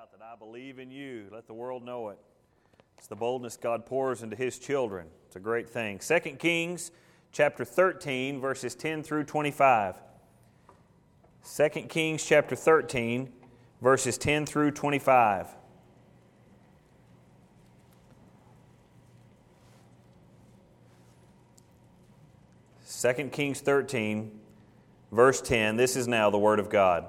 out that I believe in you. Let the world know it. It's the boldness God pours into His children. It's a great thing. 2 Kings chapter 13, verses 10 through 25. 2 Kings chapter 13, verses 10 through 25. Second Kings 13, verse 10. This is now the Word of God.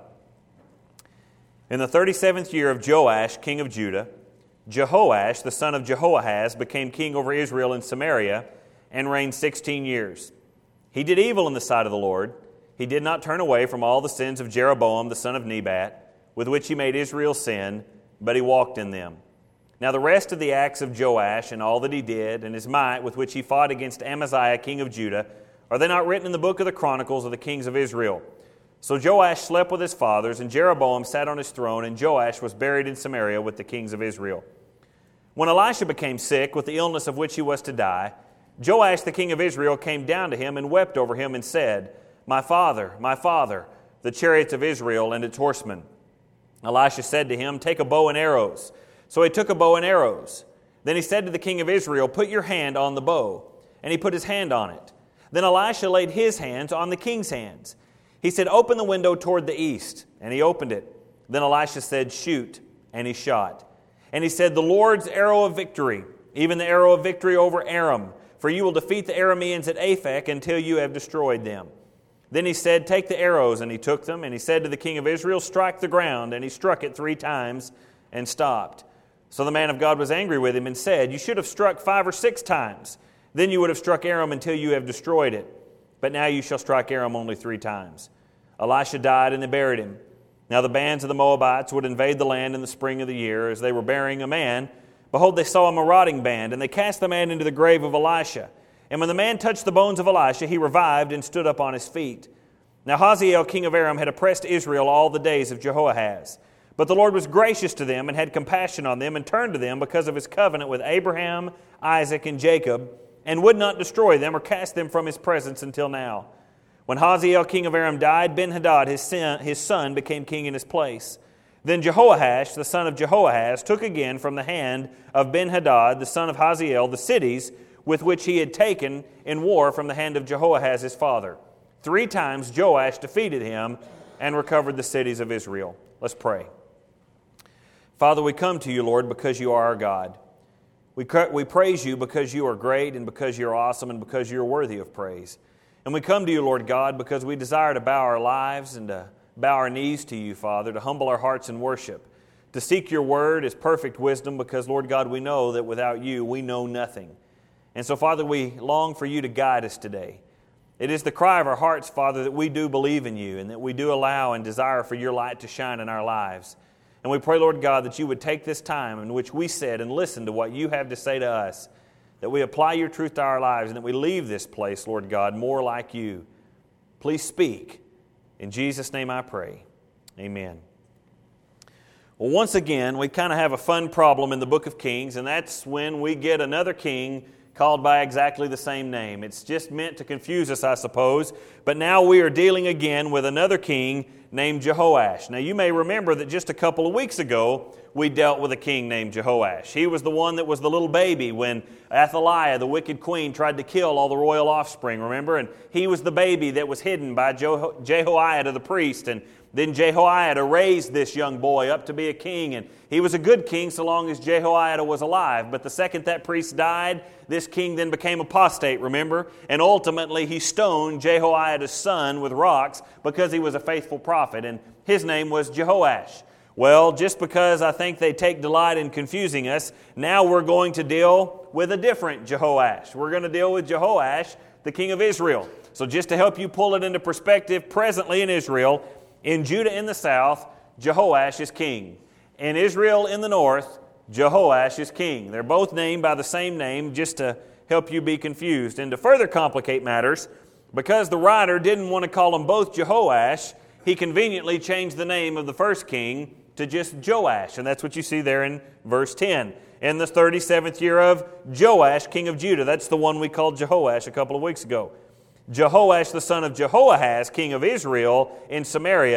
In the 37th year of Joash, king of Judah, Jehoash, the son of Jehoahaz, became king over Israel in Samaria and reigned 16 years. He did evil in the sight of the Lord. He did not turn away from all the sins of Jeroboam, the son of Nebat, with which he made Israel sin, but he walked in them. Now the rest of the acts of Joash and all that he did, and his might with which he fought against Amaziah, king of Judah, are they not written in the book of the Chronicles of the kings of Israel? So Joash slept with his fathers, and Jeroboam sat on his throne, and Joash was buried in Samaria with the kings of Israel. When Elisha became sick with the illness of which he was to die, Joash the king of Israel came down to him and wept over him and said, my father, the chariots of Israel and its horsemen. Elisha said to him, take a bow and arrows. So he took a bow and arrows. Then he said to the king of Israel, put your hand on the bow. And he put his hand on it. Then Elisha laid his hands on the king's hands. He said, open the window toward the east. And he opened it. Then Elisha said, shoot. And he shot. And he said, the Lord's arrow of victory, even the arrow of victory over Aram, for you will defeat the Arameans at Aphek until you have destroyed them. Then he said, take the arrows. And he took them. And he said to the king of Israel, strike the ground. And he struck it 3 times and stopped. So the man of God was angry with him and said, you should have struck 5 or 6 times. Then you would have struck Aram until you have destroyed it. But now you shall strike Aram only 3 times. Elisha died, and they buried him. Now the bands of the Moabites would invade the land in the spring of the year. As they were burying a man, behold, they saw a marauding band, and they cast the man into the grave of Elisha. And when the man touched the bones of Elisha, he revived and stood up on his feet. Now Hazael, king of Aram, had oppressed Israel all the days of Jehoahaz. But the Lord was gracious to them and had compassion on them and turned to them because of his covenant with Abraham, Isaac, and Jacob, and would not destroy them or cast them from his presence until now. When Hazael, king of Aram, died, Ben-Hadad, his son, became king in his place. Then Jehoash, the son of Jehoahaz, took again from the hand of Ben-Hadad, the son of Hazael, the cities with which he had taken in war from the hand of Jehoahaz his father. 3 times Joash defeated him and recovered the cities of Israel. Let's pray. Father, we come to you, Lord, because you are our God. We praise you because you are great and because you're awesome and because you're worthy of praise. And we come to you, Lord God, because we desire to bow our lives and to bow our knees to you, Father, to humble our hearts in worship, to seek your word as perfect wisdom because, Lord God, we know that without you we know nothing. And so, Father, we long for you to guide us today. It is the cry of our hearts, Father, that we do believe in you and that we do allow and desire for your light to shine in our lives. And we pray, Lord God, that you would take this time in which we sit and listen to what you have to say to us, that we apply your truth to our lives, and that we leave this place, Lord God, more like you. Please speak. In Jesus' name I pray. Amen. Well, once again, we kind of have a fun problem in the book of Kings, and that's when we get another king called by exactly the same name. It's just meant to confuse us, I suppose. But now we are dealing again with another king named Jehoash. Now you may remember that just a couple of weeks ago, we dealt with a king named Jehoash. He was the one that was the little baby when Athaliah, the wicked queen, tried to kill all the royal offspring, remember? And he was the baby that was hidden by Jehoiada the priest. And then Jehoiada raised this young boy up to be a king, and he was a good king so long as Jehoiada was alive. But the second that priest died, this king then became apostate, remember? And ultimately he stoned Jehoiada's son with rocks because he was a faithful prophet, and his name was Jehoash. Well, just because I think they take delight in confusing us, now we're going to deal with a different Jehoash. We're going to deal with Jehoash, the king of Israel. So just to help you pull it into perspective, presently in Israel, in Judah in the south, Jehoash is king. In Israel in the north, Jehoash is king. They're both named by the same name just to help you be confused. And to further complicate matters, because the writer didn't want to call them both Jehoash, he conveniently changed the name of the first king to just Joash. And that's what you see there in verse 10. In the 37th year of Joash, king of Judah. That's the one we called Jehoash a couple of weeks ago. Jehoash, the son of Jehoahaz, king of Israel, in Samaria,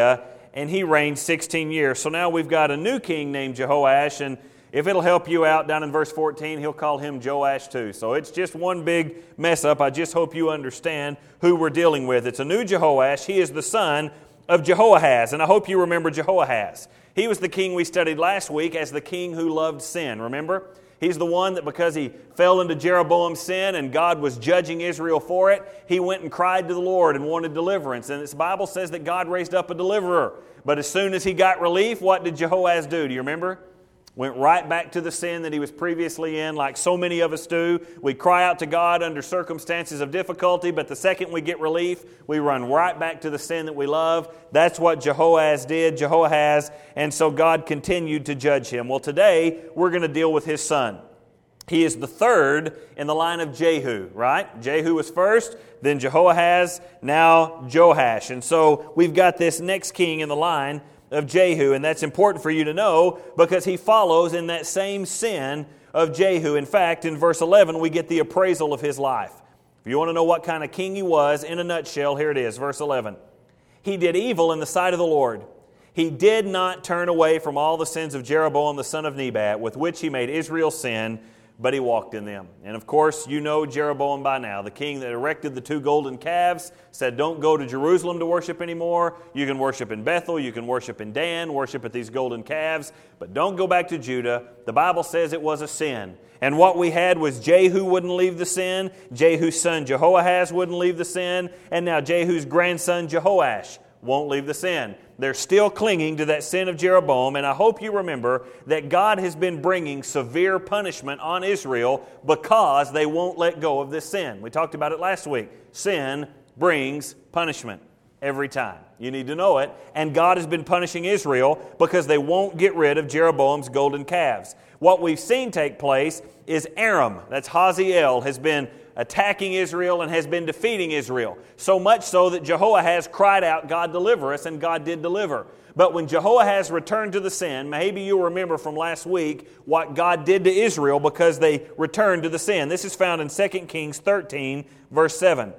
and he reigned 16 years. So now we've got a new king named Jehoash, and if it'll help you out, down in verse 14, he'll call him Joash too. So it's just one big mess up. I just hope you understand who we're dealing with. It's a new Jehoash. He is the son of Jehoahaz, and I hope you remember Jehoahaz. He was the king we studied last week as the king who loved sin, remember? He's the one that because he fell into Jeroboam's sin and God was judging Israel for it, he went and cried to the Lord and wanted deliverance. And the Bible says that God raised up a deliverer. But as soon as he got relief, what did Jehoahaz do? Do you remember? Went right back to the sin that he was previously in, like so many of us do. We cry out to God under circumstances of difficulty, but the second we get relief, we run right back to the sin that we love. That's what Jehoahaz did, Jehoahaz, and so God continued to judge him. Well, today we're going to deal with his son. He is the third in the line of Jehu, right? Jehu was first, then Jehoahaz, now Joash. And so we've got this next king in the line of Jehu, and that's important for you to know because he follows in that same sin of Jehu. In fact, in verse 11, we get the appraisal of his life. If you want to know what kind of king he was, in a nutshell, here it is, verse 11. He did evil in the sight of the Lord. He did not turn away from all the sins of Jeroboam the son of Nebat, with which he made Israel sin, but he walked in them. And of course, you know Jeroboam by now. The king that erected the 2 golden calves said, don't go to Jerusalem to worship anymore. You can worship in Bethel, you can worship in Dan, worship at these golden calves, but don't go back to Judah. The Bible says it was a sin. And what we had was Jehu wouldn't leave the sin, Jehu's son Jehoahaz wouldn't leave the sin, and now Jehu's grandson Jehoash won't leave the sin. They're still clinging to that sin of Jeroboam, and I hope you remember that God has been bringing severe punishment on Israel because they won't let go of this sin. We talked about it last week. Sin brings punishment every time. You need to know it. And God has been punishing Israel because they won't get rid of Jeroboam's golden calves. What we've seen take place is Aram, that's Hazael, has been attacking Israel and has been defeating Israel. So much so that Jehoahaz cried out, God deliver us, and God did deliver. But when Jehoahaz returned to the sin, maybe you'll remember from last week what God did to Israel because they returned to the sin. This is found in 2 Kings 13, verse 7.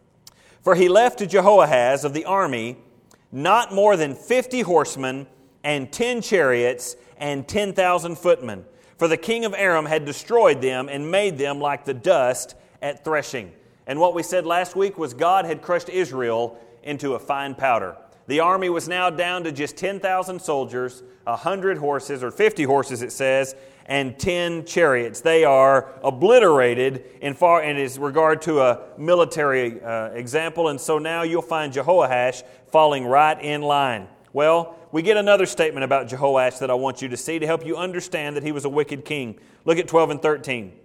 For he left to Jehoahaz of the army not more than 50 horsemen and 10 chariots and 10,000 footmen. For the king of Aram had destroyed them and made them like the dust at threshing. And what we said last week was God had crushed Israel into a fine powder. The army was now down to just 10,000 soldiers, 100 horses, or 50 horses it says, and 10 chariots. They are obliterated in regard to a military example, and so now you'll find Jehoash falling right in line. Well, we get another statement about Jehoash that I want you to see to help you understand that he was a wicked king. Look at 12 and 13.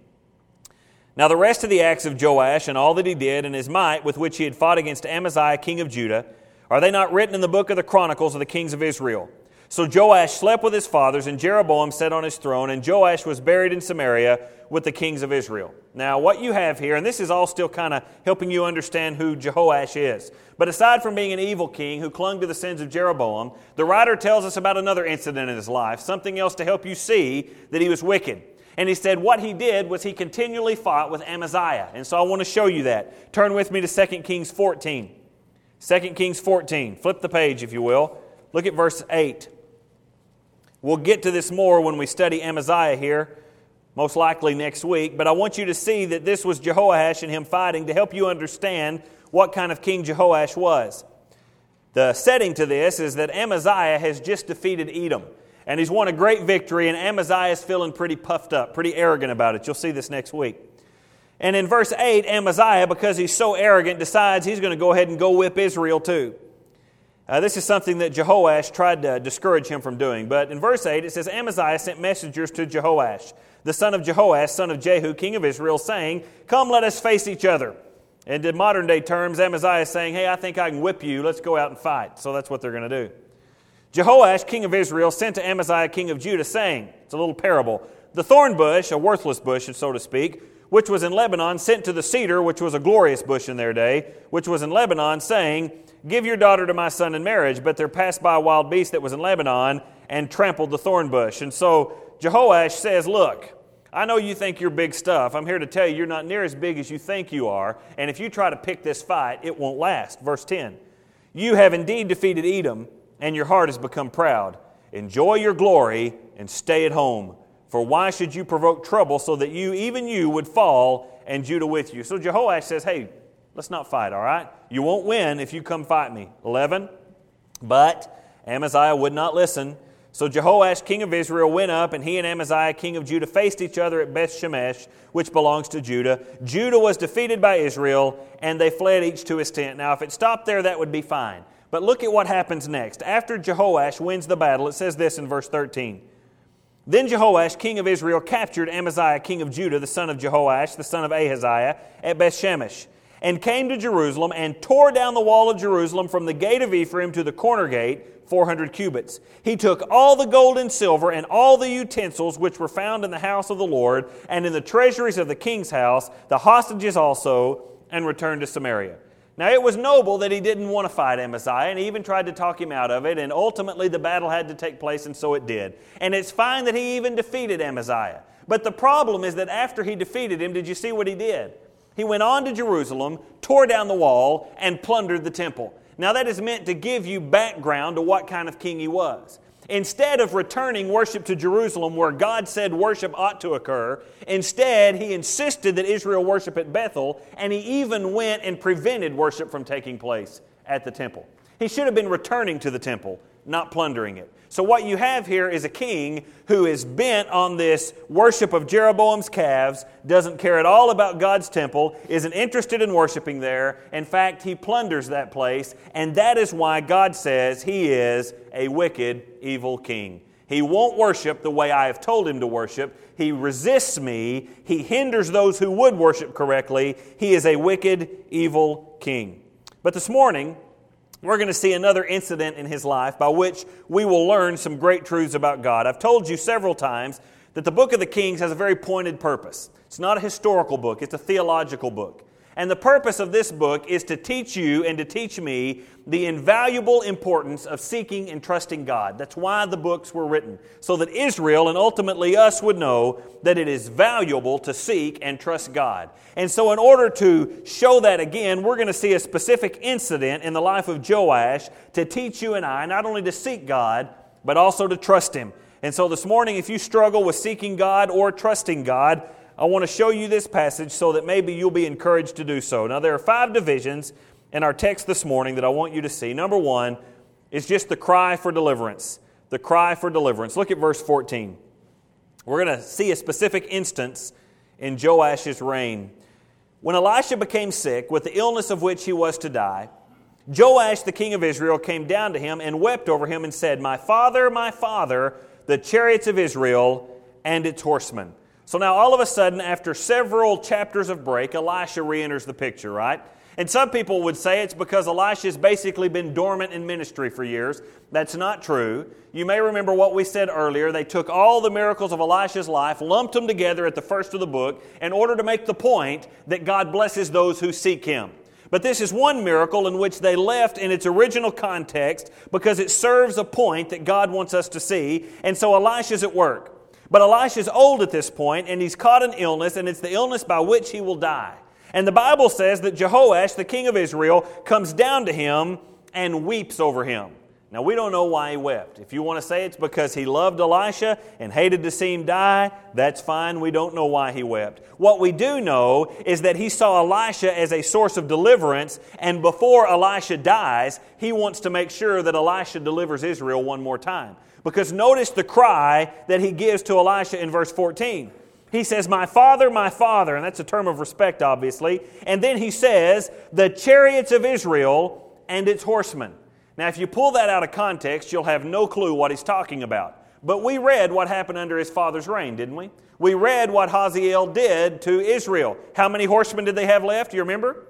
Now the rest of the acts of Joash and all that he did and his might with which he had fought against Amaziah king of Judah, are they not written in the book of the Chronicles of the kings of Israel? So Joash slept with his fathers, and Jeroboam sat on his throne, and Joash was buried in Samaria with the kings of Israel. Now what you have here, and this is all still kind of helping you understand who Jehoash is, but aside from being an evil king who clung to the sins of Jeroboam, the writer tells us about another incident in his life, something else to help you see that he was wicked. And he said what he did was he continually fought with Amaziah. And so I want to show you that. Turn with me to 2 Kings 14. 2 Kings 14. Flip the page, if you will. Look at verse 8. We'll get to this more when we study Amaziah here, most likely next week. But I want you to see that this was Jehoash and him fighting to help you understand what kind of king Jehoash was. The setting to this is that Amaziah has just defeated Edom. And he's won a great victory, and Amaziah is feeling pretty puffed up, pretty arrogant about it. You'll see this next week. And in verse 8, Amaziah, because he's so arrogant, decides he's going to go ahead and go whip Israel too. This is something that Jehoash tried to discourage him from doing. But in verse 8, it says, Amaziah sent messengers to Jehoash, the son of Jehoash, son of Jehu, king of Israel, saying, come, let us face each other. And in modern day terms, Amaziah is saying, hey, I think I can whip you. Let's go out and fight. So that's what they're going to do. Jehoash, king of Israel, sent to Amaziah, king of Judah, saying, it's a little parable, the thorn bush, a worthless bush, so to speak, which was in Lebanon, sent to the cedar, which was a glorious bush in their day, which was in Lebanon, saying, give your daughter to my son in marriage. But there passed by a wild beast that was in Lebanon and trampled the thorn bush. And so Jehoash says, look, I know you think you're big stuff. I'm here to tell you you're not near as big as you think you are. And if you try to pick this fight, it won't last. Verse 10, you have indeed defeated Edom, and your heart has become proud. Enjoy your glory and stay at home. For why should you provoke trouble so that even you would fall and Judah with you?" So Jehoash says, "Hey, let's not fight, all right? You won't win if you come fight me." 11, "But Amaziah would not listen. So Jehoash, king of Israel, went up, and he and Amaziah, king of Judah, faced each other at Beth-Shemesh, which belongs to Judah. Judah was defeated by Israel, and they fled each to his tent." Now, if it stopped there, that would be fine. But look at what happens next. After Jehoash wins the battle, it says this in verse 13. "Then Jehoash, king of Israel, captured Amaziah, king of Judah, the son of Jehoash, the son of Ahaziah, at Beth-Shemesh, and came to Jerusalem, and tore down the wall of Jerusalem from the gate of Ephraim to the corner gate, 400 cubits. He took all the gold and silver and all the utensils which were found in the house of the Lord and in the treasuries of the king's house, the hostages also, and returned to Samaria." Now it was noble that he didn't want to fight Amaziah, and he even tried to talk him out of it, and ultimately the battle had to take place, and so it did. And it's fine that he even defeated Amaziah. But the problem is that after he defeated him, did you see what he did? He went on to Jerusalem, tore down the wall, and plundered the temple. Now that is meant to give you background to what kind of king he was. Instead of returning worship to Jerusalem where God said worship ought to occur, instead he insisted that Israel worship at Bethel, and he even went and prevented worship from taking place at the temple. He should have been returning to the temple, not plundering it. So what you have here is a king who is bent on this worship of Jeroboam's calves, doesn't care at all about God's temple, isn't interested in worshiping there. In fact, he plunders that place, and that is why God says he is a wicked, evil king. He won't worship the way I have told him to worship. He resists me. He hinders those who would worship correctly. He is a wicked, evil king. But this morning, we're going to see another incident in his life by which we will learn some great truths about God. I've told you several times that the book of the Kings has a very pointed purpose. It's not a historical book, it's a theological book. And the purpose of this book is to teach you and to teach me the invaluable importance of seeking and trusting God. That's why the books were written, so that Israel and ultimately us would know that it is valuable to seek and trust God. And so in order to show that again, we're going to see a specific incident in the life of Joash to teach you and I not only to seek God, but also to trust Him. And so this morning, if you struggle with seeking God or trusting God, I want to show you this passage so that maybe you'll be encouraged to do so. Now, there are 5 divisions in our text this morning that I want you to see. Number 1 is just the cry for deliverance. The cry for deliverance. Look at verse 14. We're going to see a specific instance in Joash's reign. "When Elisha became sick with the illness of which he was to die, Joash, the king of Israel, came down to him and wept over him and said, 'My father, the chariots of Israel and its horsemen.'" So now all of a sudden, after several chapters of break, Elisha re-enters the picture, right? And some people would say it's because Elisha's basically been dormant in ministry for years. That's not true. You may remember what we said earlier. They took all the miracles of Elisha's life, lumped them together at the first of the book in order to make the point that God blesses those who seek Him. But this is one miracle in which they left in its original context because it serves a point that God wants us to see. And so Elisha's at work. But Elisha's old at this point, and he's caught an illness, and it's the illness by which he will die. And the Bible says that Jehoash, the king of Israel, comes down to him and weeps over him. Now, we don't know why he wept. If you want to say it's because he loved Elisha and hated to see him die, that's fine. We don't know why he wept. What we do know is that he saw Elisha as a source of deliverance, and before Elisha dies, he wants to make sure that Elisha delivers Israel one more time. Because notice the cry that he gives to Elisha in verse 14. He says, my father, and that's a term of respect, obviously. And then he says, the chariots of Israel and its horsemen. Now, if you pull that out of context, you'll have no clue what he's talking about. But we read what happened under his father's reign, didn't we? We read what Hazael did to Israel. How many horsemen did they have left? Do you remember?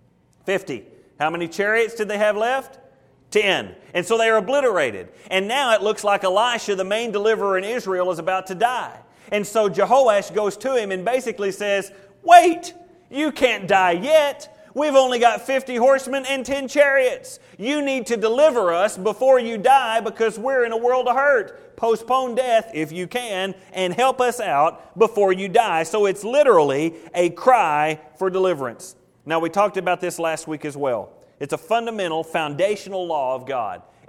50. How many chariots did they have left? 10. And so they are obliterated. And now it looks like Elisha, the main deliverer in Israel, is about to die. And so Jehoash goes to him and basically says, wait, you can't die yet. We've only got 50 horsemen and 10 chariots. You need to deliver us before you die because we're in a world of hurt. Postpone death if you can and help us out before you die. So it's literally a cry for deliverance. Now, we talked about this last week as well. It's a fundamental, foundational law of God.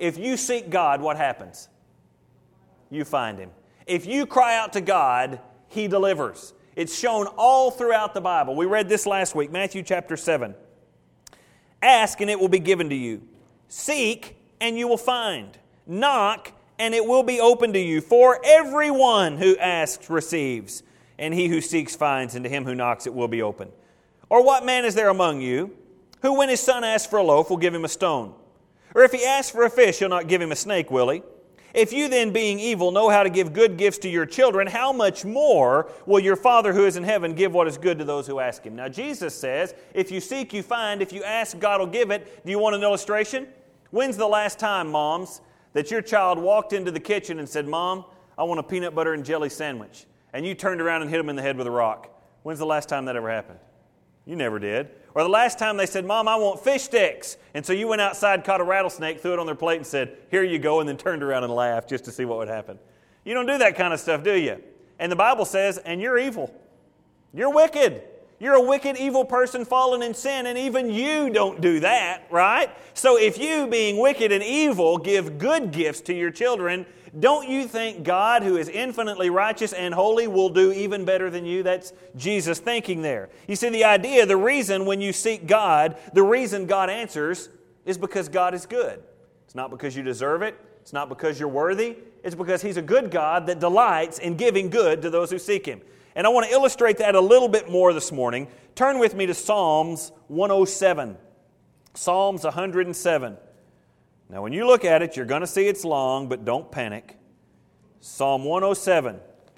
if you seek God, what happens? You find Him. If you cry out to God, He delivers. It's shown all throughout the Bible. We read this last week, Matthew chapter 7. Ask and it will be given to you. Seek and you will find. Knock and it will be opened to you. For everyone who asks receives, and he who seeks finds, and to him who knocks it will be opened. Or what man is there among you who when his son asks for a loaf will give him a stone? Or if he asks for a fish, he'll not give him a snake, will he? If you then, being evil, know how to give good gifts to your children, how much more will your Father who is in heaven give what is good to those who ask Him? Now, Jesus says, if you seek, you find. If you ask, God will give it. Do you want an illustration? When's the last time, moms, that your child walked into the kitchen and said, Mom, I want a peanut butter and jelly sandwich, and you turned around and hit them in the head with a rock? When's the last time that ever happened? You never did. Or the last time they said, Mom, I want fish sticks. And so you went outside, caught a rattlesnake, threw it on their plate and said, here you go, and then turned around and laughed just to see what would happen. You don't do that kind of stuff, do you? And the Bible says, and you're evil. You're wicked. You're a wicked, evil person fallen in sin, and even you don't do that, right? So if you, being wicked and evil, give good gifts to your children, don't you think God, who is infinitely righteous and holy, will do even better than you? That's Jesus thinking there. You see, the idea, the reason when you seek God, the reason God answers is because God is good. It's not because you deserve it. It's not because you're worthy. It's because He's a good God that delights in giving good to those who seek Him. And I want to illustrate that a little bit more this morning. Turn with me to Psalms 107. Psalms 107. Now, when you look at it, you're going to see it's long, but don't panic. Psalm 107.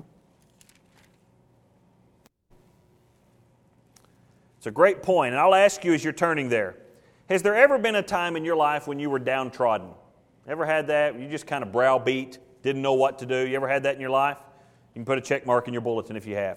It's a great point, and I'll ask you as you're turning there. Has there ever been a time in your life when you were downtrodden? Ever had that? You just kind of browbeat, didn't know what to do? You ever had that in your life? You can put a check mark in your bulletin if you have.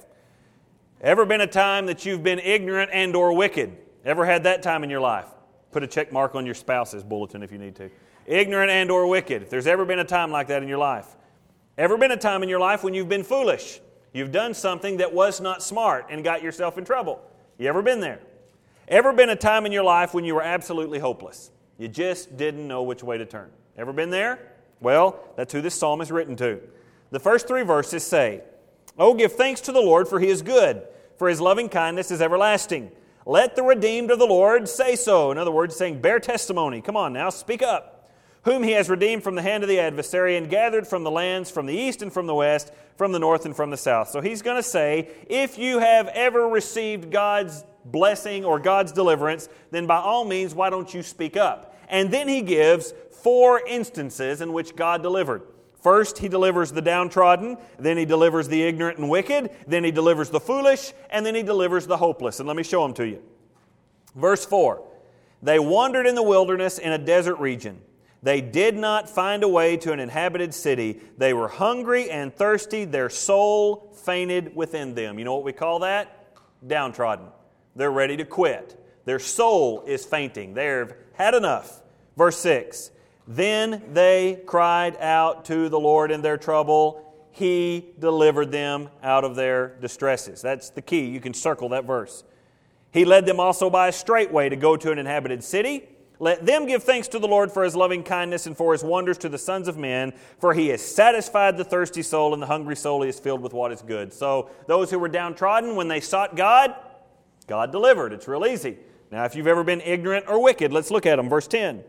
Ever been a time that you've been ignorant and or wicked? Ever had that time in your life? Put a check mark on your spouse's bulletin if you need to. Ignorant and or wicked. If there's ever been a time like that in your life. Ever been a time in your life when you've been foolish? You've done something that was not smart and got yourself in trouble. You ever been there? Ever been a time in your life when you were absolutely hopeless? You just didn't know which way to turn. Ever been there? Well, that's who this psalm is written to. The first 3 verses say, Oh, give thanks to the Lord, for He is good, for His loving kindness is everlasting. Let the redeemed of the Lord say so. In other words, saying, bear testimony. Come on now, speak up. Whom He has redeemed from the hand of the adversary and gathered from the lands, from the east and from the west, from the north and from the south. So He's going to say, if you have ever received God's blessing or God's deliverance, then by all means, why don't you speak up? And then He gives 4 instances in which God delivered. First, He delivers the downtrodden, then He delivers the ignorant and wicked, then He delivers the foolish, and then He delivers the hopeless. And let me show them to you. Verse 4, they wandered in the wilderness in a desert region. They did not find a way to an inhabited city. They were hungry and thirsty. Their soul fainted within them. You know what we call that? Downtrodden. They're ready to quit. Their soul is fainting. They've had enough. Verse 6, then they cried out to the Lord in their trouble. He delivered them out of their distresses. That's the key. You can circle that verse. He led them also by a straight way to go to an inhabited city. Let them give thanks to the Lord for His loving kindness and for His wonders to the sons of men, for He has satisfied the thirsty soul, and the hungry soul He is filled with what is good. So those who were downtrodden, when they sought God, God delivered. It's real easy. Now, if you've ever been ignorant or wicked, let's look at them. Verse 10.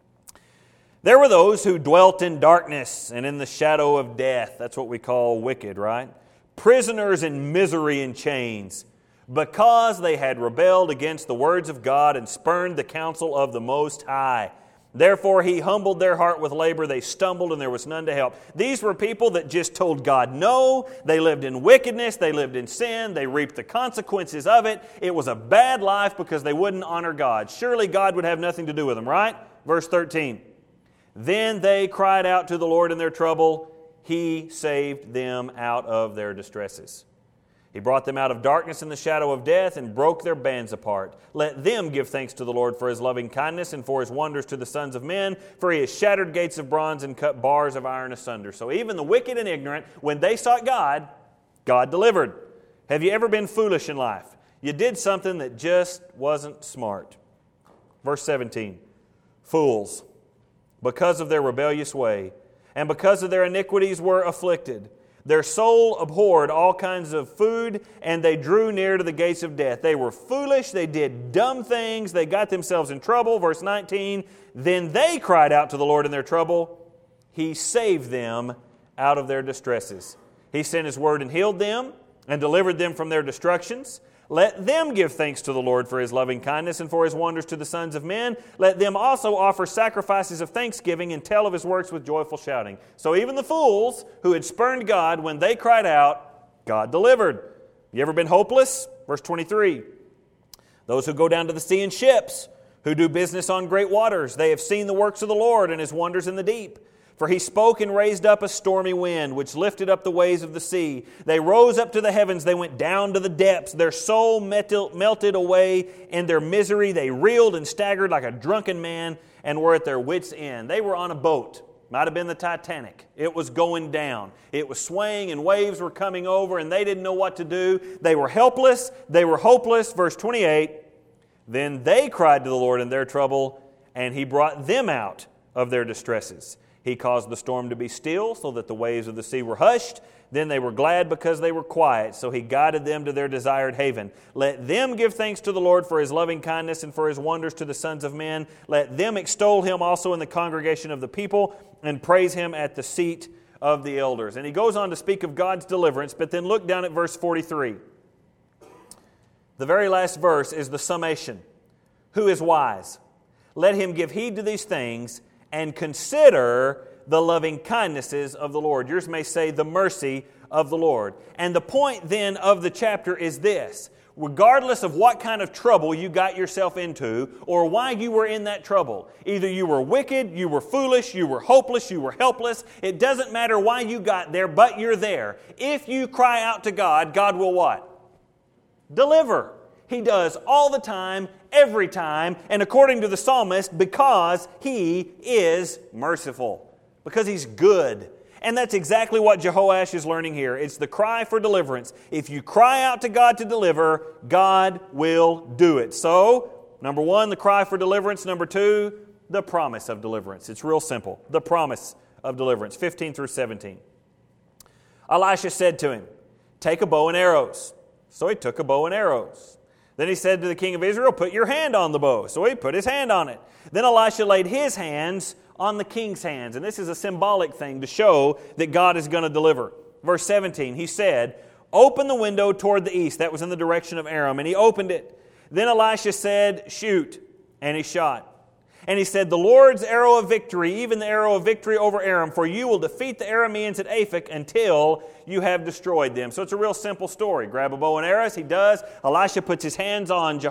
There were those who dwelt in darkness and in the shadow of death. That's what we call wicked, right? Prisoners in misery and chains, because they had rebelled against the words of God and spurned the counsel of the Most High. Therefore He humbled their heart with labor. They stumbled and there was none to help. These were people that just told God no. They lived in wickedness. They lived in sin. They reaped the consequences of it. It was a bad life because they wouldn't honor God. Surely God would have nothing to do with them, right? Verse 13. Then they cried out to the Lord in their trouble. He saved them out of their distresses. He brought them out of darkness and the shadow of death and broke their bands apart. Let them give thanks to the Lord for His loving kindness and for His wonders to the sons of men, for He has shattered gates of bronze and cut bars of iron asunder. So even the wicked and ignorant, when they sought God, God delivered. Have you ever been foolish in life? You did something that just wasn't smart. Verse 17, fools. because of their rebellious way, and because of their iniquities were afflicted. Their soul abhorred all kinds of food, and they drew near to the gates of death. They were foolish, they did dumb things, they got themselves in trouble. Verse 19, then they cried out to the Lord in their trouble. He saved them out of their distresses. He sent His word and healed them, and delivered them from their destructions. Let them give thanks to the Lord for His loving kindness and for His wonders to the sons of men. Let them also offer sacrifices of thanksgiving and tell of His works with joyful shouting. So even the fools who had spurned God, when they cried out, God delivered. You ever been hopeless? Verse 23. Those who go down to the sea in ships, who do business on great waters, they have seen the works of the Lord and His wonders in the deep. For He spoke and raised up a stormy wind, which lifted up the waves of the sea. They rose up to the heavens, they went down to the depths. Their soul melted away in their misery. They reeled and staggered like a drunken man and were at their wits' end. They were on a boat. Might have been the Titanic. It was going down. It was swaying and waves were coming over and they didn't know what to do. They were helpless. They were hopeless. Verse 28, then they cried to the Lord in their trouble, and He brought them out of their distresses. He caused the storm to be still, so that the waves of the sea were hushed. Then they were glad because they were quiet, so He guided them to their desired haven. Let them give thanks to the Lord for His loving kindness and for His wonders to the sons of men. Let them extol Him also in the congregation of the people, and praise Him at the seat of the elders. And he goes on to speak of God's deliverance, but then look down at verse 43. The very last verse is the summation. Who is wise? Let him give heed to these things, and consider the loving kindnesses of the Lord. Yours may say the mercy of the Lord. And the point then of the chapter is this. Regardless of what kind of trouble you got yourself into or why you were in that trouble, either you were wicked, you were foolish, you were hopeless, you were helpless, it doesn't matter why you got there, but you're there. If you cry out to God, God will what? Deliver. He does all the time, every time, and according to the psalmist, because He is merciful, because He's good. And that's exactly what Jehoash is learning here. It's the cry for deliverance. If you cry out to God to deliver, God will do it. So, number one, the cry for deliverance. Number two, the promise of deliverance. It's real simple. The promise of deliverance, 15 through 17. Elisha said to him, take a bow and arrows. So he took a bow and arrows. Then he said to the king of Israel, put your hand on the bow. So he put his hand on it. Then Elisha laid his hands on the king's hands. And this is a symbolic thing to show that God is going to deliver. Verse 17, he said, open the window toward the east. That was in the direction of Aram. And he opened it. Then Elisha said, shoot. And he shot. And he said, the Lord's arrow of victory, even the arrow of victory over Aram, for you will defeat the Arameans at Aphek until you have destroyed them. So it's a real simple story. Grab a bow and arrows. He does. Elisha puts his hands on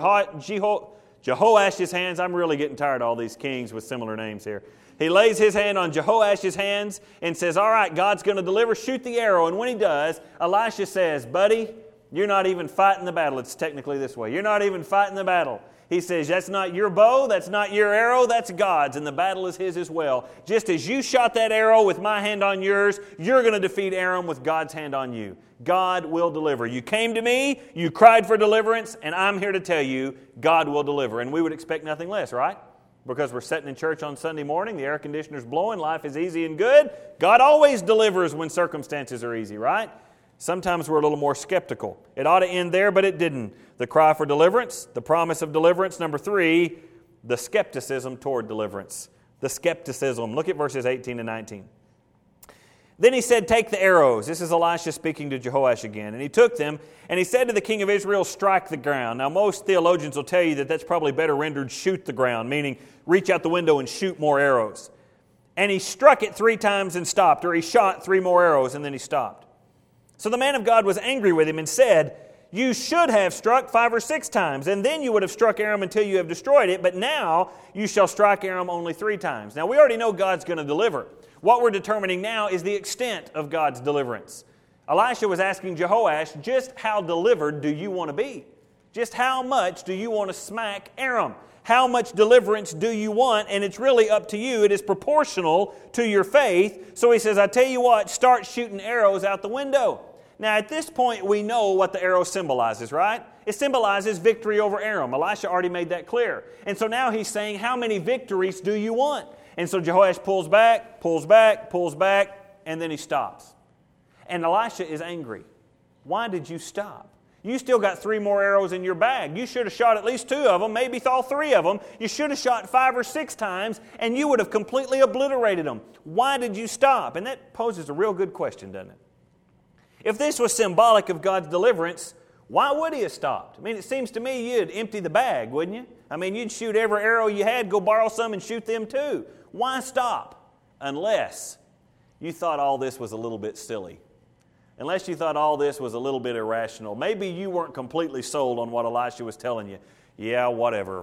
Jehoash's hands. I'm really getting tired of all these kings with similar names here. He lays his hand on Jehoash's hands and says, all right, God's going to deliver. Shoot the arrow. And when he does, Elisha says, buddy, you're not even fighting the battle. It's technically this way. You're not even fighting the battle. He says, that's not your bow, that's not your arrow, that's God's, and the battle is His as well. Just as you shot that arrow with my hand on yours, you're going to defeat Aram with God's hand on you. God will deliver. You came to me, you cried for deliverance, and I'm here to tell you, God will deliver. And we would expect nothing less, right? Because we're sitting in church on Sunday morning, the air conditioner's blowing, life is easy and good. God always delivers when circumstances are easy, right? Sometimes we're a little more skeptical. It ought to end there, but it didn't. The cry for deliverance, the promise of deliverance. Number three, the skepticism toward deliverance. The skepticism. Look at verses 18 and 19. Then he said, take the arrows. This is Elisha speaking to Jehoash again. And he took them, and he said to the king of Israel, strike the ground. Now, most theologians will tell you that that's probably better rendered shoot the ground, meaning reach out the window and shoot more arrows. And he struck it 3 times and stopped, or he shot 3 more arrows and then he stopped. So the man of God was angry with him and said, you should have struck 5 or 6 times, and then you would have struck Aram until you have destroyed it, but now you shall strike Aram only 3 times. Now we already know God's going to deliver. What we're determining now is the extent of God's deliverance. Elisha was asking Jehoash, just how delivered do you want to be? Just how much do you want to smack Aram? How much deliverance do you want? And it's really up to you. It is proportional to your faith. So he says, I tell you what, start shooting arrows out the window. Now at this point we know what the arrow symbolizes, right? It symbolizes victory over Aram. Elisha already made that clear. And so now he's saying, how many victories do you want? And so Jehoash pulls back, and then he stops. And Elisha is angry. Why did you stop? You still got 3 more arrows in your bag. You should have shot at least 2 of them, maybe all 3 of them. You should have shot 5 or 6 times, and you would have completely obliterated them. Why did you stop? And that poses a real good question, doesn't it? If this was symbolic of God's deliverance, why would He have stopped? I mean, it seems to me you'd empty the bag, wouldn't you? I mean, you'd shoot every arrow you had, go borrow some and shoot them too. Why stop? Unless you thought all this was a little bit silly. Unless you thought all this was a little bit irrational. Maybe you weren't completely sold on what Elisha was telling you. Yeah, whatever.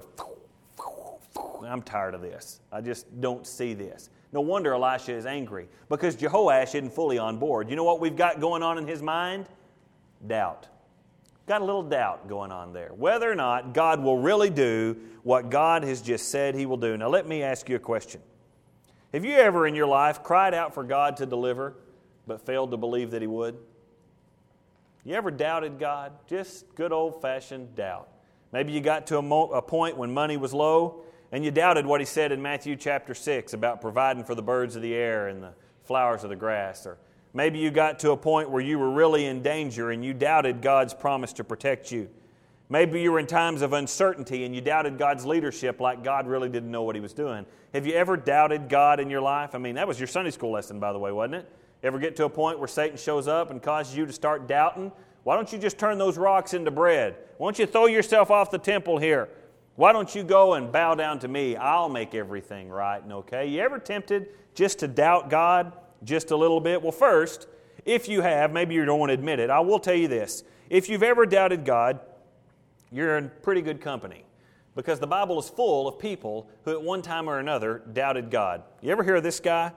I'm tired of this. I just don't see this. No wonder Elisha is angry, because Jehoash isn't fully on board. You know what we've got going on in his mind? Doubt. Got a little doubt going on there. Whether or not God will really do what God has just said He will do. Now let me ask you a question. Have you ever in your life cried out for God to deliver, but failed to believe that He would? You ever doubted God? Just good old-fashioned doubt. Maybe you got to a point when money was low, and you doubted what He said in Matthew chapter 6 about providing for the birds of the air and the flowers of the grass. Or maybe you got to a point where you were really in danger and you doubted God's promise to protect you. Maybe you were in times of uncertainty and you doubted God's leadership like God really didn't know what He was doing. Have you ever doubted God in your life? I mean, that was your Sunday school lesson, by the way, wasn't it? Ever get to a point where Satan shows up and causes you to start doubting? Why don't you just turn those rocks into bread? Why don't you throw yourself off the temple here? Why don't you go and bow down to me? I'll make everything right and okay. You ever tempted just to doubt God just a little bit? Well, first, if you have, maybe you don't want to admit it, I will tell you this. If you've ever doubted God, you're in pretty good company, because the Bible is full of people who at one time or another doubted God. You ever hear of this guy?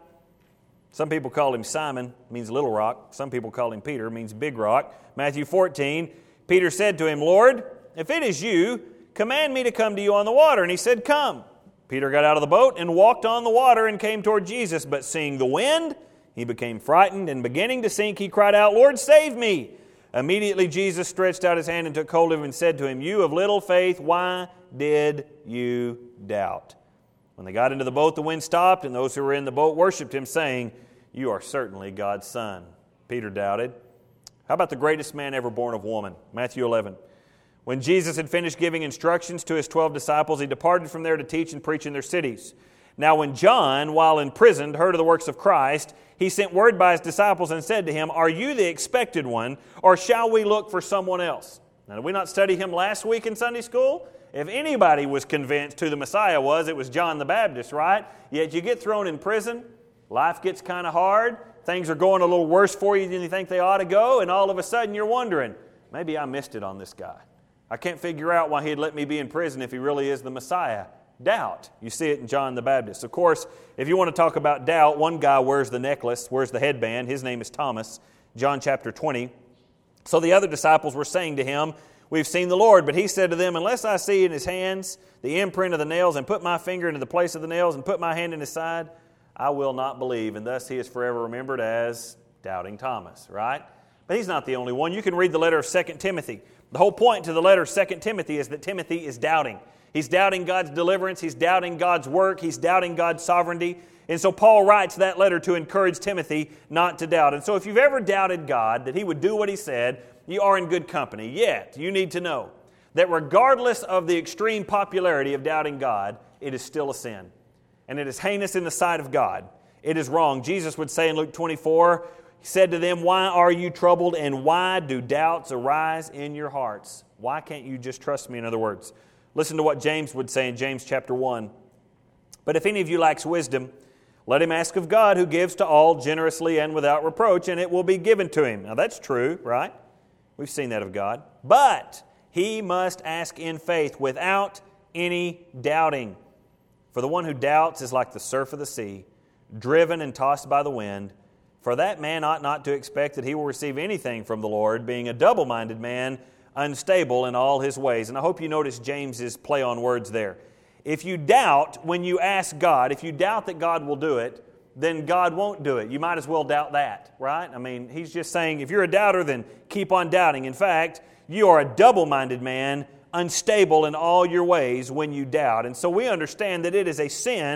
Some people call him Simon, means little rock. Some people call him Peter, means big rock. Matthew 14, Peter said to him, Lord, if it is you, command me to come to you on the water. And he said, come. Peter got out of the boat and walked on the water and came toward Jesus. But seeing the wind, he became frightened, and beginning to sink, he cried out, Lord, save me. Immediately Jesus stretched out His hand and took hold of him and said to him, you of little faith, why did you doubt? When they got into the boat, the wind stopped, and those who were in the boat worshipped Him, saying, you are certainly God's Son. Peter doubted. How about the greatest man ever born of woman? Matthew 11. When Jesus had finished giving instructions to His 12 disciples, He departed from there to teach and preach in their cities. Now when John, while imprisoned, heard of the works of Christ, he sent word by his disciples and said to him, are you the expected one, or shall we look for someone else? Now, did we not study him last week in Sunday school? If anybody was convinced who the Messiah was, it was John the Baptist, right? Yet you get thrown in prison, life gets kind of hard, things are going a little worse for you than you think they ought to go, and all of a sudden you're wondering, maybe I missed it on this guy. I can't figure out why He'd let me be in prison if He really is the Messiah. Doubt. You see it in John the Baptist. Of course, if you want to talk about doubt, one guy wears the necklace, wears the headband. His name is Thomas. John chapter 20. So the other disciples were saying to him, we've seen the Lord. But He said to them, unless I see in His hands the imprint of the nails, and put my finger into the place of the nails, and put my hand in His side, I will not believe. And thus he is forever remembered as Doubting Thomas, right? But he's not the only one. You can read the letter of 2 Timothy. The whole point to the letter of 2 Timothy is that Timothy is doubting. He's doubting God's deliverance. He's doubting God's work. He's doubting God's sovereignty. And so Paul writes that letter to encourage Timothy not to doubt. And so if you've ever doubted God, that He would do what He said, you are in good company. Yet, you need to know that regardless of the extreme popularity of doubting God, it is still a sin. And it is heinous in the sight of God. It is wrong. Jesus would say in Luke 24, He said to them, why are you troubled, and why do doubts arise in your hearts? Why can't you just trust me, in other words? Listen to what James would say in James chapter 1. But if any of you lacks wisdom, let him ask of God, who gives to all generously and without reproach, and it will be given to him. Now that's true, right? We've seen that of God. But he must ask in faith without any doubting. For the one who doubts is like the surf of the sea, driven and tossed by the wind. For that man ought not to expect that he will receive anything from the Lord, being a double-minded man, unstable in all his ways. And I hope you notice James's play on words there. If you doubt when you ask God, if you doubt that God will do it, then God won't do it. You might as well doubt that, right? I mean, he's just saying, if you're a doubter, then keep on doubting. In fact, you are a double-minded man, unstable in all your ways when you doubt. And so we understand that it is a sin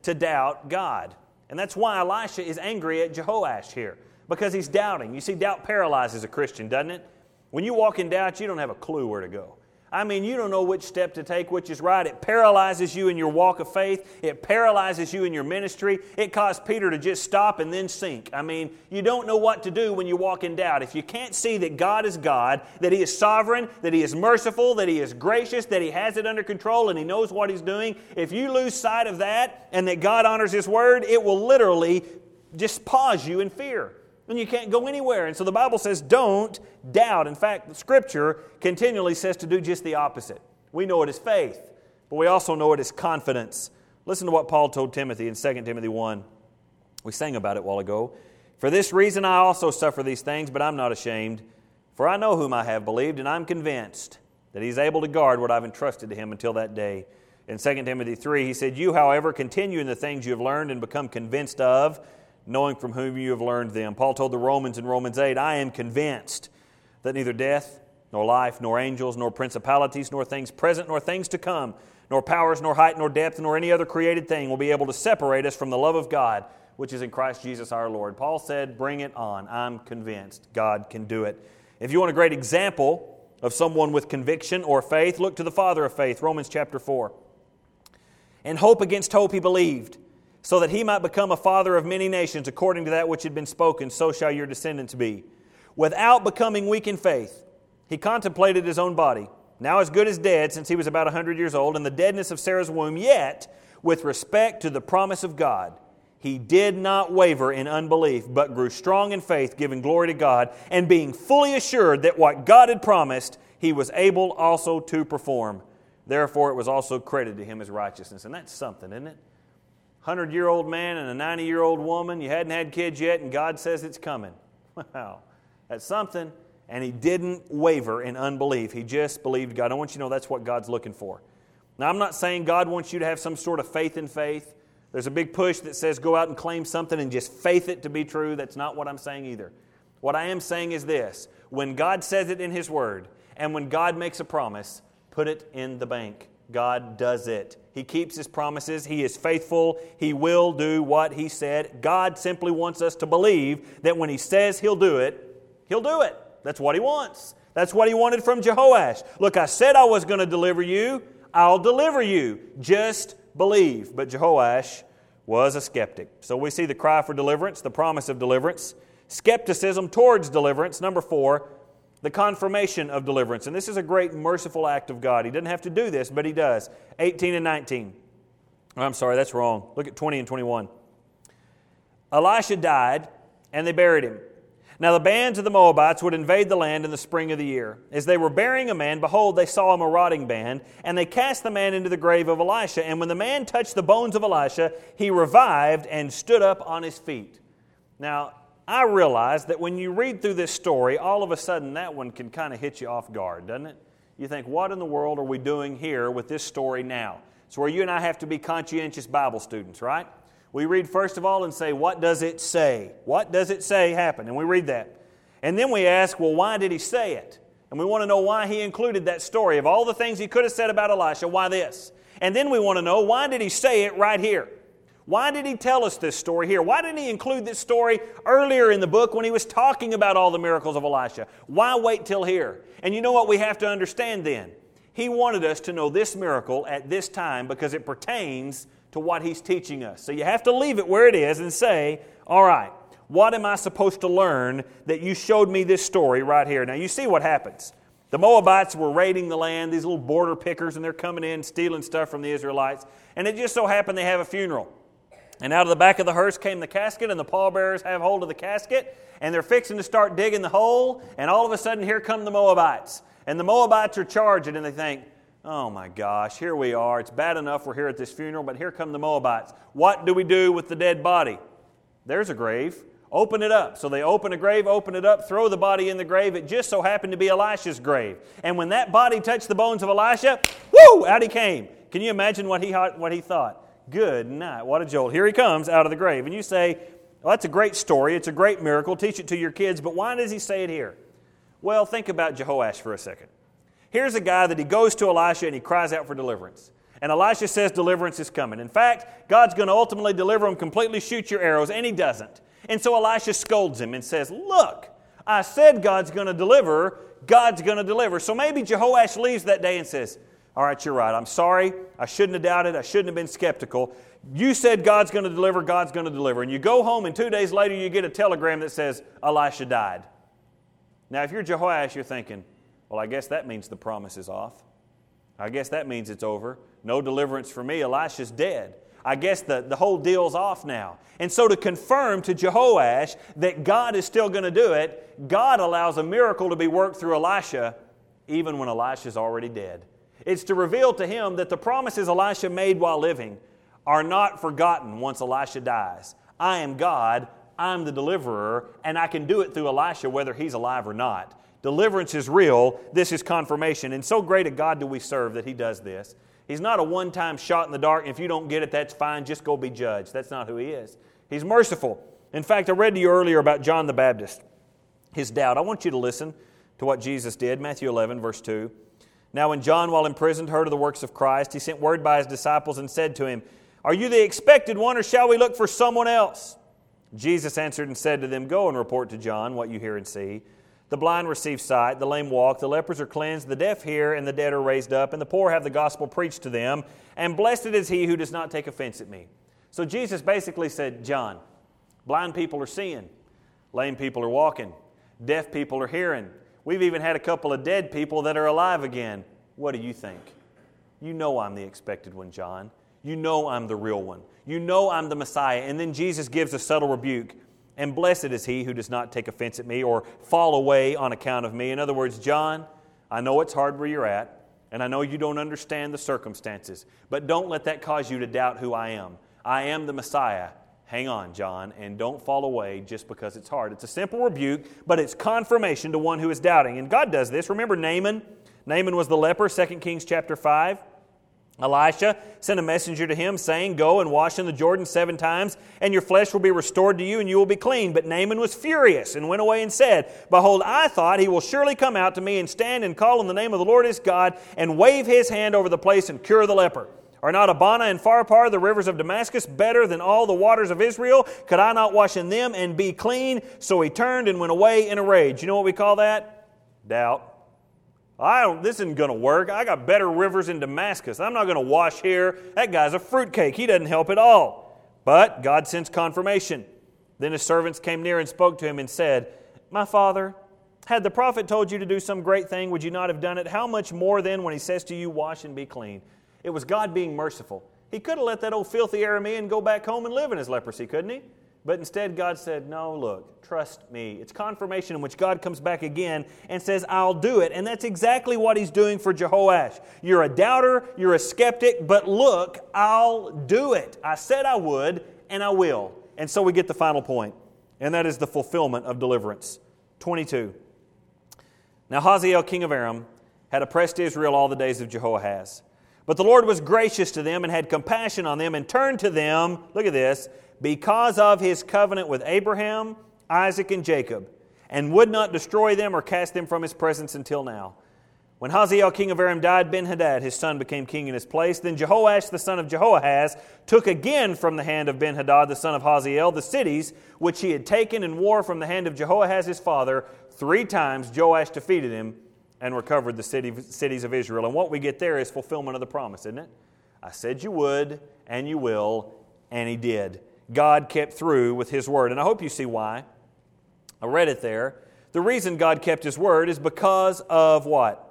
to doubt God. And that's why Elisha is angry at Jehoash here, because he's doubting. You see, doubt paralyzes a Christian, doesn't it? When you walk in doubt, you don't have a clue where to go. I mean, you don't know which step to take, which is right. It paralyzes you in your walk of faith. It paralyzes you in your ministry. It caused Peter to just stop and then sink. I mean, you don't know what to do when you walk in doubt. If you can't see that God is God, that He is sovereign, that He is merciful, that He is gracious, that He has it under control and He knows what He's doing, if you lose sight of that and that God honors His Word, it will literally just pause you in fear. And you can't go anywhere. And so the Bible says, don't doubt. In fact, the Scripture continually says to do just the opposite. We know it as faith, but we also know it as confidence. Listen to what Paul told Timothy in 2 Timothy 1. We sang about it a while ago. For this reason I also suffer these things, but I'm not ashamed. For I know whom I have believed, and I'm convinced that He's able to guard what I've entrusted to Him until that day. In 2 Timothy 3, he said, You, however, continue in the things you have learned and become convinced of, knowing from whom you have learned them. Paul told the Romans in Romans 8, I am convinced that neither death, nor life, nor angels, nor principalities, nor things present, nor things to come, nor powers, nor height, nor depth, nor any other created thing will be able to separate us from the love of God, which is in Christ Jesus our Lord. Paul said, bring it on. I'm convinced God can do it. If you want a great example of someone with conviction or faith, look to the father of faith, Romans chapter 4. In hope against hope he believed, so that he might become a father of many nations, according to that which had been spoken, so shall your descendants be. Without becoming weak in faith, he contemplated his own body, now as good as dead, since he was about 100 years old, and the deadness of Sarah's womb, yet, with respect to the promise of God, he did not waver in unbelief, but grew strong in faith, giving glory to God, and being fully assured that what God had promised, he was able also to perform. Therefore, it was also credited to him as righteousness. And that's something, isn't it? 100-year-old man and a 90-year-old woman, you hadn't had kids yet, and God says it's coming. Wow, that's something. And he didn't waver in unbelief. He just believed God. I want you to know that's what God's looking for. Now, I'm not saying God wants you to have some sort of faith in faith. There's a big push that says go out and claim something and just faith it to be true. That's not what I'm saying either. What I am saying is this. When God says it in His Word, and when God makes a promise, put it in the bank. God does it. He keeps His promises. He is faithful. He will do what He said. God simply wants us to believe that when He says He'll do it, He'll do it. That's what He wants. That's what He wanted from Jehoash. Look, I said I was going to deliver you. I'll deliver you. Just believe. But Jehoash was a skeptic. So we see the cry for deliverance, the promise of deliverance, skepticism towards deliverance. Number 4, the confirmation of deliverance. And this is a great merciful act of God. He doesn't have to do this, but He does. 18 and 19. Oh, I'm sorry, that's wrong. Look at 20 and 21. Elisha died, and they buried him. Now the bands of the Moabites would invade the land in the spring of the year. As they were burying a man, behold, they saw a marauding band, and they cast the man into the grave of Elisha. And when the man touched the bones of Elisha, he revived and stood up on his feet. Now, I realize that when you read through this story, all of a sudden that one can kind of hit you off guard, doesn't it? You think, what in the world are we doing here with this story now? It's where you and I have to be conscientious Bible students, right? We read first of all and say, what does it say? What does it say happened? And we read that. And then we ask, well, why did he say it? And we want to know why he included that story. Of all the things he could have said about Elisha, why this? And then we want to know, why did he say it right here? Why did he tell us this story here? Why didn't he include this story earlier in the book when he was talking about all the miracles of Elisha? Why wait till here? And you know what we have to understand then? He wanted us to know this miracle at this time because it pertains to what he's teaching us. So you have to leave it where it is and say, all right, what am I supposed to learn that you showed me this story right here? Now you see what happens. The Moabites were raiding the land, these little border pickers, and they're coming in stealing stuff from the Israelites. And it just so happened they have a funeral. And out of the back of the hearse came the casket, and the pallbearers have hold of the casket, and they're fixing to start digging the hole, and all of a sudden here come the Moabites. And the Moabites are charging, and they think, oh my gosh, here we are. It's bad enough we're here at this funeral, but here come the Moabites. What do we do with the dead body? There's a grave. Open it up. So they open a grave, open it up, throw the body in the grave. It just so happened to be Elisha's grave. And when that body touched the bones of Elisha, whoo, out he came. Can you imagine what he thought? Good night. What a jolt. Here he comes out of the grave. And you say, well, that's a great story. It's a great miracle. Teach it to your kids. But why does he say it here? Well, think about Jehoash for a second. Here's a guy that he goes to Elisha and he cries out for deliverance. And Elisha says deliverance is coming. In fact, God's going to ultimately deliver him, completely shoot your arrows, and he doesn't. And so Elisha scolds him and says, look, I said God's going to deliver. God's going to deliver. So maybe Jehoash leaves that day and says, all right, you're right. I'm sorry. I shouldn't have doubted. I shouldn't have been skeptical. You said God's going to deliver. God's going to deliver. And you go home and 2 days later you get a telegram that says Elisha died. Now, if you're Jehoash, you're thinking, well, I guess that means the promise is off. I guess that means it's over. No deliverance for me. Elisha's dead. I guess the whole deal's off now. And so to confirm to Jehoash that God is still going to do it, God allows a miracle to be worked through Elisha even when Elisha's already dead. It's to reveal to him that the promises Elisha made while living are not forgotten once Elisha dies. I am God, I'm the deliverer, and I can do it through Elisha whether he's alive or not. Deliverance is real. This is confirmation. And so great a God do we serve that He does this. He's not a one-time shot in the dark. If you don't get it, that's fine. Just go be judged. That's not who He is. He's merciful. In fact, I read to you earlier about John the Baptist, his doubt. I want you to listen to what Jesus did. Matthew 11, verse 2. Now when John, while imprisoned, heard of the works of Christ, he sent word by his disciples and said to him, Are you the expected one, or shall we look for someone else? Jesus answered and said to them, Go and report to John what you hear and see. The blind receive sight, the lame walk, the lepers are cleansed, the deaf hear, and the dead are raised up, and the poor have the gospel preached to them, and blessed is he who does not take offense at me. So Jesus basically said, John, blind people are seeing, lame people are walking, deaf people are hearing. We've even had a couple of dead people that are alive again. What do you think? You know I'm the expected one, John. You know I'm the real one. You know I'm the Messiah. And then Jesus gives a subtle rebuke. And blessed is he who does not take offense at me or fall away on account of me. In other words, John, I know it's hard where you're at, and I know you don't understand the circumstances, but don't let that cause you to doubt who I am. I am the Messiah. Hang on, John, and don't fall away just because it's hard. It's a simple rebuke, but it's confirmation to one who is doubting. And God does this. Remember Naaman? Naaman was the leper, 2 Kings chapter 5. Elisha sent a messenger to him saying, Go and wash in the Jordan 7 times, and your flesh will be restored to you, and you will be clean. But Naaman was furious and went away and said, Behold, I thought he will surely come out to me and stand and call on the name of the Lord his God and wave his hand over the place and cure the leper. Are not Abana and Pharpar, the rivers of Damascus, better than all the waters of Israel? Could I not wash in them and be clean? So he turned and went away in a rage. You know what we call that? Doubt. This isn't going to work. I got better rivers in Damascus. I'm not going to wash here. That guy's a fruitcake. He doesn't help at all. But God sends confirmation. Then his servants came near and spoke to him and said, My father, had the prophet told you to do some great thing, would you not have done it? How much more then when he says to you, Wash and be clean? It was God being merciful. He could have let that old filthy Aramean go back home and live in his leprosy, couldn't he? But instead God said, no, look, trust me. It's confirmation in which God comes back again and says, I'll do it. And that's exactly what He's doing for Jehoash. You're a doubter, you're a skeptic, but look, I'll do it. I said I would, and I will. And so we get the final point, and that is the fulfillment of deliverance. 22. Now Hazael, king of Aram, had oppressed Israel all the days of Jehoahaz. But the Lord was gracious to them and had compassion on them and turned to them, look at this, because of His covenant with Abraham, Isaac, and Jacob, and would not destroy them or cast them from His presence until now. When Hazael, king of Aram, died, Ben-Hadad, his son, became king in his place. Then Jehoash, the son of Jehoahaz, took again from the hand of Ben-Hadad, the son of Hazael, the cities which he had taken in war from the hand of Jehoahaz his father. 3 times Joash defeated him and recovered the cities of Israel. And what we get there is fulfillment of the promise, isn't it? I said you would, and you will, and He did. God kept through with His word. And I hope you see why. I read it there. The reason God kept His word is because of what?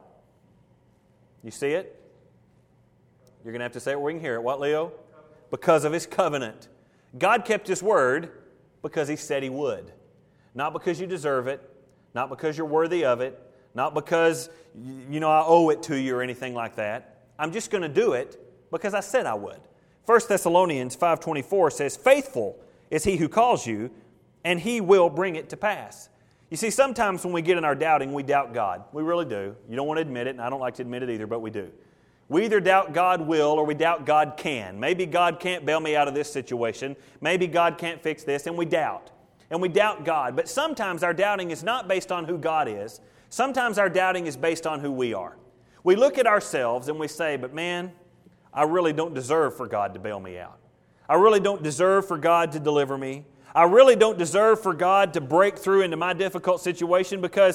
You see it? You're going to have to say it where we can hear it. What, Leo? Because of His covenant. God kept His word because He said He would. Not because you deserve it. Not because you're worthy of it. Not because, I owe it to you or anything like that. I'm just going to do it because I said I would. 1 Thessalonians 5:24 says, Faithful is He who calls you, and He will bring it to pass. You see, sometimes when we get in our doubting, we doubt God. We really do. You don't want to admit it, and I don't like to admit it either, but we do. We either doubt God will or we doubt God can. Maybe God can't bail me out of this situation. Maybe God can't fix this, and we doubt. And we doubt God. But sometimes our doubting is not based on who God is. Sometimes our doubting is based on who we are. We look at ourselves and we say, but man, I really don't deserve for God to bail me out. I really don't deserve for God to deliver me. I really don't deserve for God to break through into my difficult situation because,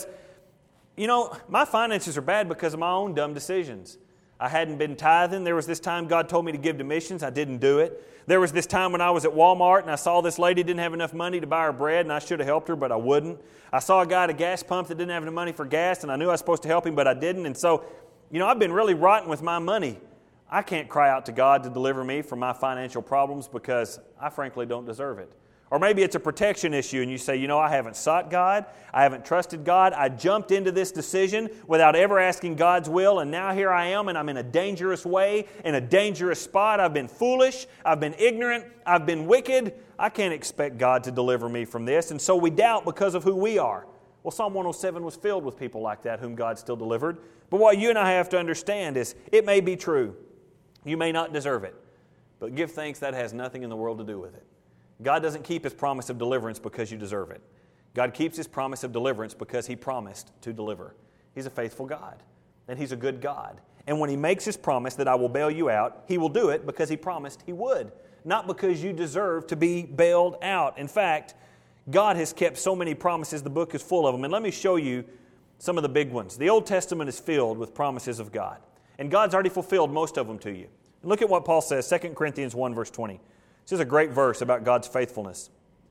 my finances are bad because of my own dumb decisions. I hadn't been tithing. There was this time God told me to give to missions. I didn't do it. There was this time when I was at Walmart and I saw this lady didn't have enough money to buy her bread and I should have helped her, but I wouldn't. I saw a guy at a gas pump that didn't have enough money for gas and I knew I was supposed to help him, but I didn't. And so, I've been really rotten with my money. I can't cry out to God to deliver me from my financial problems because I frankly don't deserve it. Or maybe it's a protection issue and you say, I haven't sought God, I haven't trusted God, I jumped into this decision without ever asking God's will, and now here I am and I'm in a dangerous way, in a dangerous spot. I've been foolish, I've been ignorant, I've been wicked. I can't expect God to deliver me from this, and so we doubt because of who we are. Well, Psalm 107 was filled with people like that whom God still delivered. But what you and I have to understand is it may be true. You may not deserve it, but give thanks that has nothing in the world to do with it. God doesn't keep His promise of deliverance because you deserve it. God keeps His promise of deliverance because He promised to deliver. He's a faithful God, and He's a good God. And when He makes His promise that I will bail you out, He will do it because He promised He would, not because you deserve to be bailed out. In fact, God has kept so many promises, the book is full of them. And let me show you some of the big ones. The Old Testament is filled with promises of God, and God's already fulfilled most of them to you. Look at what Paul says, 2 Corinthians 1, verse 20. This is a great verse about God's faithfulness.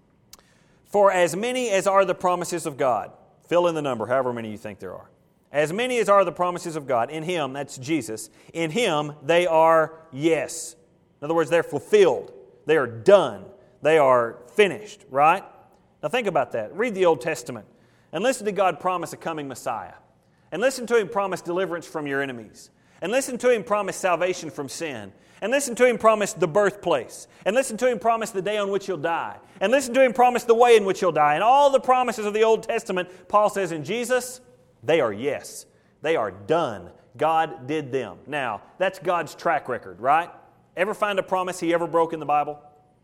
For as many as are the promises of God, fill in the number, however many you think there are. As many as are the promises of God, in Him, that's Jesus, in Him they are yes. In other words, they're fulfilled. They are done. They are finished, right? Now think about that. Read the Old Testament and listen to God promise a coming Messiah. And listen to Him promise deliverance from your enemies. And listen to Him promise salvation from sin. And listen to Him promise the birthplace. And listen to Him promise the day on which He'll die. And listen to Him promise the way in which He'll die. And all the promises of the Old Testament, Paul says in Jesus, they are yes. They are done. God did them. Now, that's God's track record, right? Ever find a promise He ever broke in the Bible?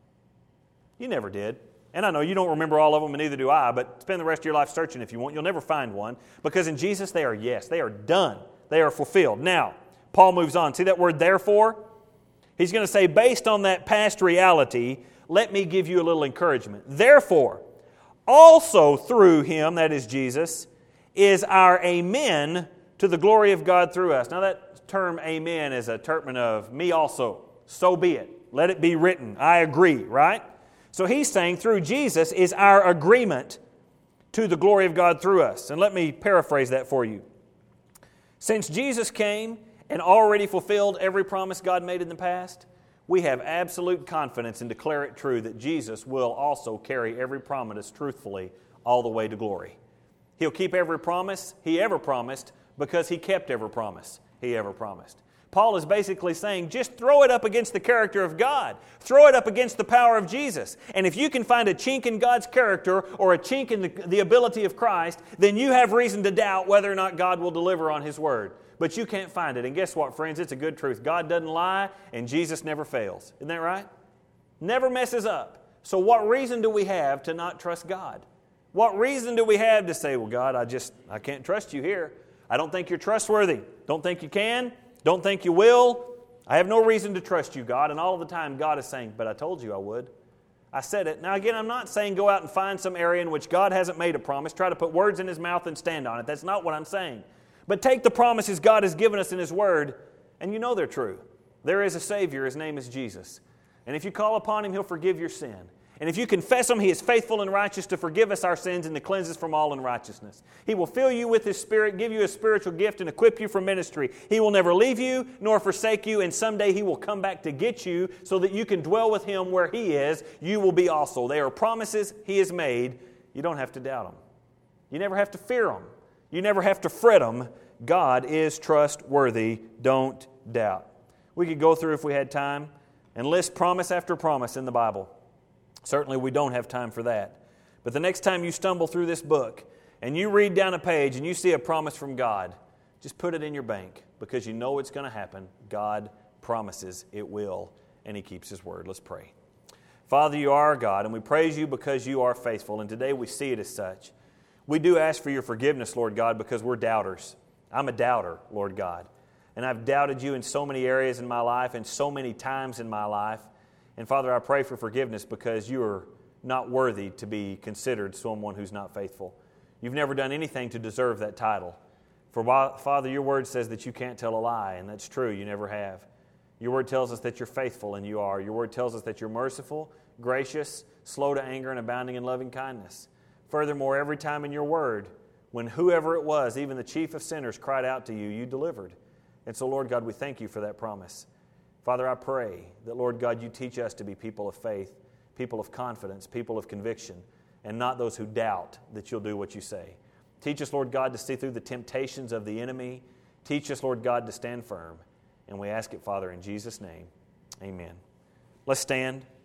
You never did. And I know you don't remember all of them, and neither do I, but spend the rest of your life searching if you want. You'll never find one. Because in Jesus, they are yes. They are done. They are fulfilled. Now, Paul moves on. See that word therefore? He's going to say, based on that past reality, let me give you a little encouragement. Therefore, also through Him, that is Jesus, is our amen to the glory of God through us. Now that term amen is a term of me also. So be it. Let it be written. I agree, right? So he's saying through Jesus is our agreement to the glory of God through us. And let me paraphrase that for you. Since Jesus came and already fulfilled every promise God made in the past, we have absolute confidence and declare it true that Jesus will also carry every promise truthfully all the way to glory. He'll keep every promise He ever promised because He kept every promise He ever promised. Paul is basically saying, just throw it up against the character of God. Throw it up against the power of Jesus. And if you can find a chink in God's character or a chink in the ability of Christ, then you have reason to doubt whether or not God will deliver on His word. But you can't find it. And guess what, friends? It's a good truth. God doesn't lie, and Jesus never fails. Isn't that right? Never messes up. So what reason do we have to not trust God? What reason do we have to say, well, God, I can't trust you here. I don't think you're trustworthy. Don't think you can. Don't think you will. I have no reason to trust you, God. And all of the time, God is saying, but I told you I would. I said it. Now again, I'm not saying go out and find some area in which God hasn't made a promise. Try to put words in His mouth and stand on it. That's not what I'm saying. But take the promises God has given us in His Word, and you know they're true. There is a Savior. His name is Jesus. And if you call upon Him, He'll forgive your sin. And if you confess Him, He is faithful and righteous to forgive us our sins and to cleanse us from all unrighteousness. He will fill you with His Spirit, give you a spiritual gift, and equip you for ministry. He will never leave you nor forsake you, and someday He will come back to get you so that you can dwell with Him where He is. You will be also. They are promises He has made. You don't have to doubt them. You never have to fear them. You never have to fret them. God is trustworthy. Don't doubt. We could go through, if we had time, and list promise after promise in the Bible. Certainly we don't have time for that. But the next time you stumble through this book and you read down a page and you see a promise from God, just put it in your bank because you know it's going to happen. God promises it will, and He keeps His word. Let's pray. Father, You are our God, and we praise You because You are faithful, and today we see it as such. We do ask for Your forgiveness, Lord God, because we're doubters. I'm a doubter, Lord God. And I've doubted you in so many areas in my life and so many times in my life. And Father, I pray for forgiveness because you are not worthy to be considered someone who's not faithful. You've never done anything to deserve that title. For Father, your word says that you can't tell a lie, and that's true, you never have. Your word tells us that you're faithful, and you are. Your word tells us that you're merciful, gracious, slow to anger, and abounding in loving kindness. Furthermore, every time in your word, when whoever it was, even the chief of sinners, cried out to you, you delivered. And so, Lord God, we thank you for that promise. Father, I pray that, Lord God, you teach us to be people of faith, people of confidence, people of conviction, and not those who doubt that you'll do what you say. Teach us, Lord God, to see through the temptations of the enemy. Teach us, Lord God, to stand firm. And we ask it, Father, in Jesus' name. Amen. Let's stand.